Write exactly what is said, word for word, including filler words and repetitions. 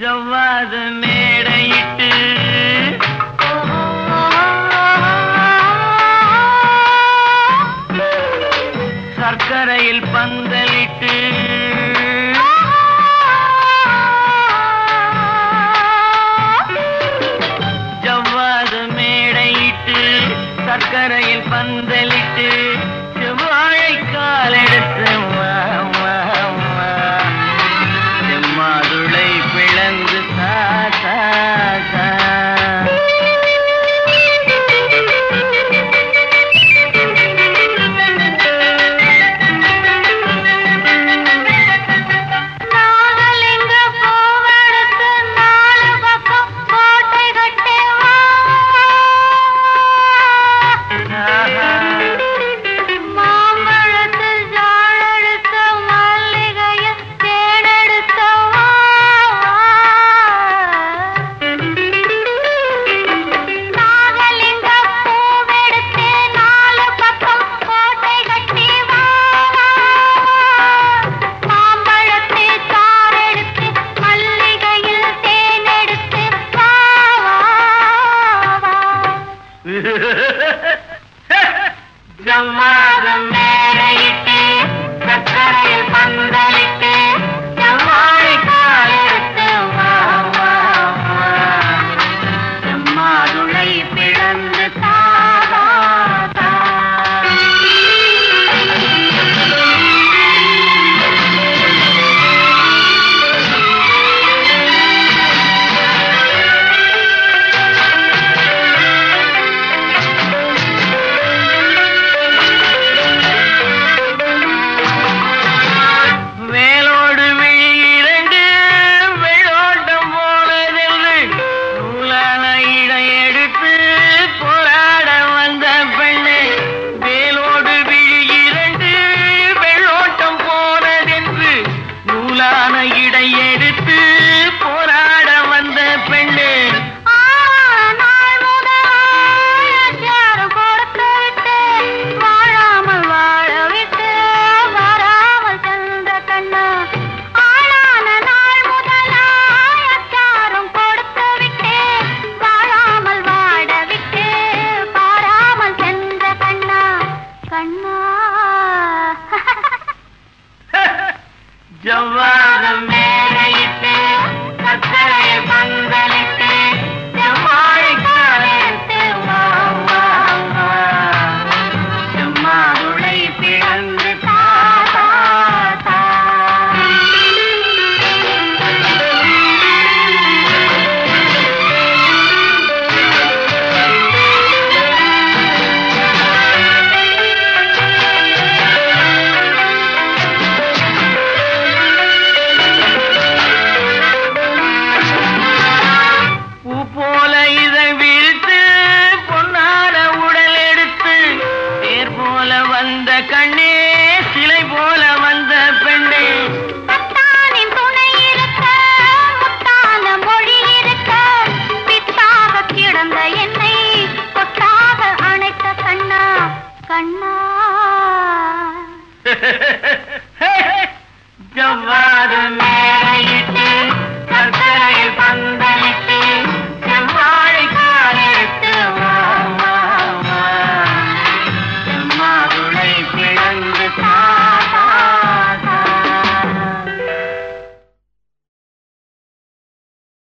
ஜவ்வாது மேடையிட்டு சர்க்கரையில் பந்தலிட்டு ஜவ்வாது மேடையிட்டு சர்க்கரையில் பந்தலிட்டு செவ்வாழை காலெடுத்து செம்மாதுளை பிளந்து சாசா ஜவ்வாது மேடையிட்டு சர்க்கரையில் பந்தலிட்டு செவ்வாழை காலெடுத்து செம்மாதுளை பிளந்து சாதா எடுத்து போராட வந்த பெண்ணு கொடுத்து விட்டு வாழாமல் வாழ விட்டு வராமல் சென்ற கண்ணா ஆளான நாள் முதலாச்சாரம் கொடுத்து விட்டு வாழாமல் வாழ விட்டு பாராமல் சென்ற கண்ணா கண்ணா ஜவ்வாது மேடையிட்டு சர்க்கரையை பந்தலிட்டு செவ்வாழை காலெடுத்து செம்மாதுளை பிளந்து சாதா போல இதை விரித்து பொன்னான உடல் எடுத்து தேர் போல வந்த கண்ணே சிலை போல வந்த பெண்ணே பத்தானின் துணை இருக்க முத்தான மொழி இருக்க பித்தாக கிடந்த என்னை கொத்தாக அணைத்த கண்ணா கண்ணா ஜவ்வாது மேடை